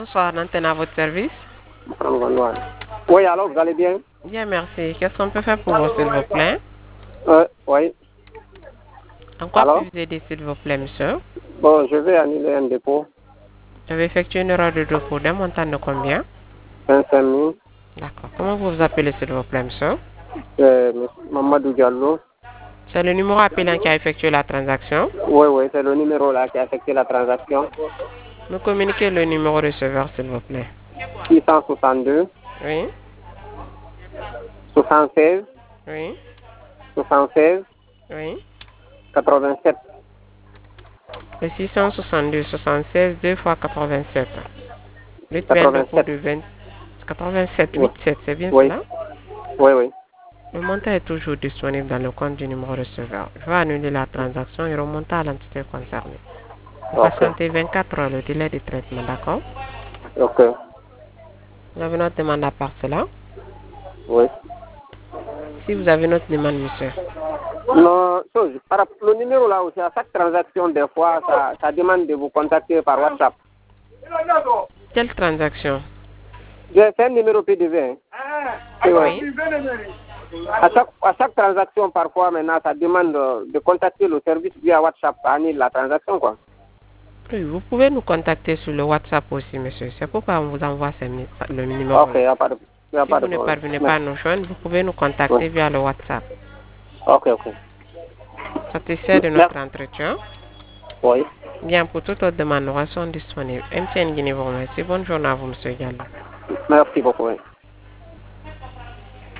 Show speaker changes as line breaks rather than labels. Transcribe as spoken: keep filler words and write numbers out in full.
Bonsoir, l'antenne à votre service.
Oui, alors vous allez bien?
Bien, merci. Qu'est-ce qu'on peut faire pour vous, s'il vous plaît?
euh, Oui.
En quoi
Alors?
puis-je vous aider, s'il vous plaît, monsieur?
Bon, je vais annuler un dépôt.
Je vais effectuer une erreur de dépôt d'un montant de combien?
vingt-cinq mille.
D'accord. Comment vous vous appelez, s'il vous plaît, monsieur?
C'est Mamadou Diallo.
C'est le numéro appelant qui a effectué la transaction?
Oui, oui, c'est le numéro là qui a effectué la transaction.
Me communiquez le numéro receveur, s'il vous plaît.
six cent soixante-deux.
Oui?
soixante-seize.
Oui?
soixante-seize.
Oui?
quatre-vingt-sept.
Le six cent soixante-deux soixante-seize deux fois quatre-vingt-sept. huit vingt de cours
quatre-vingt-sept.
de vingt... quatre-vingt-sept,
Oui.
huit sept, c'est bien
Oui.
cela?
Oui, oui.
Le montant est toujours disponible dans le compte du numéro receveur. Je vais annuler la transaction et remonter à l'entité concernée. Vous
Ok.
patientez vingt-quatre heures le délai de traitement, d'accord?
Ok.
Vous avez notre demande à part cela?
Oui.
Si vous avez notre demande, monsieur.
Non, chose, par rapport- le numéro là aussi, à chaque transaction, des fois, ça, ça demande de vous contacter par WhatsApp.
Quelle transaction?
J'ai fait un numéro P D V. Hein. Et ouais.
Oui.
À chaque, à chaque transaction, parfois, maintenant, ça demande de, de contacter le service via WhatsApp pour annuler la transaction, quoi.
Oui, vous pouvez nous contacter sur le WhatsApp aussi, monsieur. C'est pourquoi on vous envoie ce mi- le numéro
Ok, il
là.
n'y a pas de, y a
Si
pas de
vous ne
problème.
parvenez pas à
Merci.
nous joindre, vous pouvez nous contacter
Oui.
via le WhatsApp.
Ok, ok.
Satisfait de notre
Merci.
entretien?
Oui.
Bien, pour toute autre demande, nous restons disponibles. M T N Guinée vous remercie. Bonne journée à vous, monsieur Gallo.
Merci beaucoup. Oui.